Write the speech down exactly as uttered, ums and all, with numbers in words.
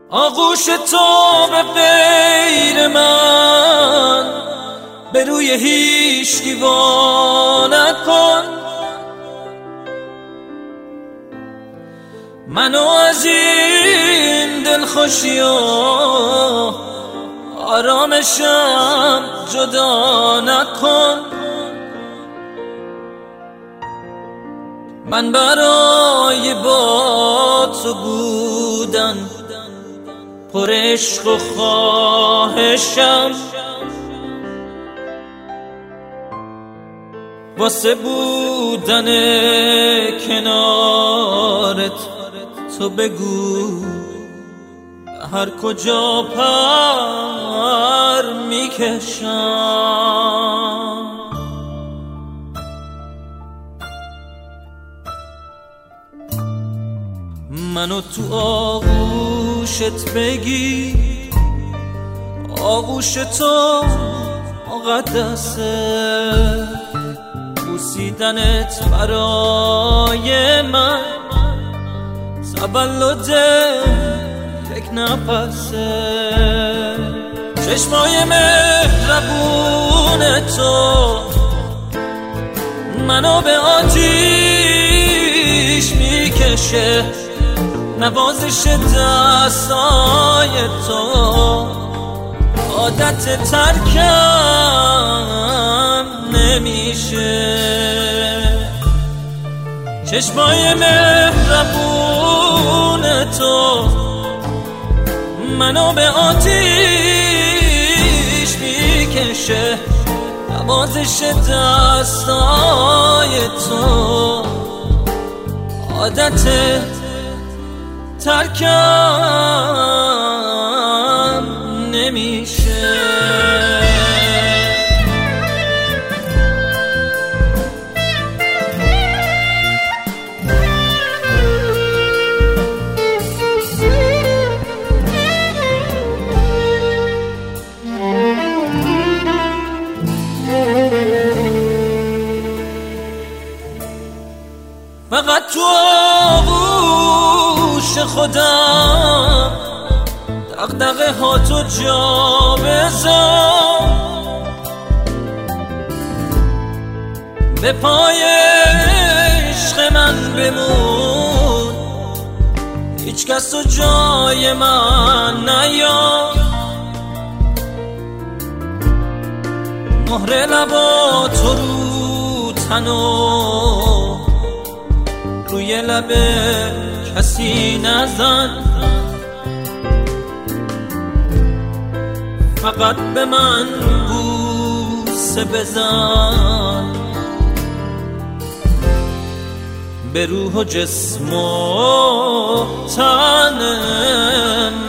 آغوش تو به غیر من به روی هیچکی وا نکن. منو از این دلخوشی و آرامشم جدا نکن. من برای با تو بودن پر عشق و خواهشم، واسه بودن کنارت تو بگو هر کجا پر میکشم. منو تو آغوشت بگی، آغوش تو مقدسه، بوسیدنت برای من تولد یک نفسه. چشمای مهربون تو منو به آتیش میکشه، نوازش دستای تو عادت ترکم نمیشه. چشمای مهربون تو منو به آتیش میکشه، نوازش دستای تو عادت ترکم نمیشه. فقط تو آغوش خودم دغدغه ها تو جا بذار، به پای عشق من بمون، هیچ کس تو جای من نیار. مهر لبا تو رو تنو روی لب کسی نزن، فقط به من بوسه بزن، به روح و جسم و تن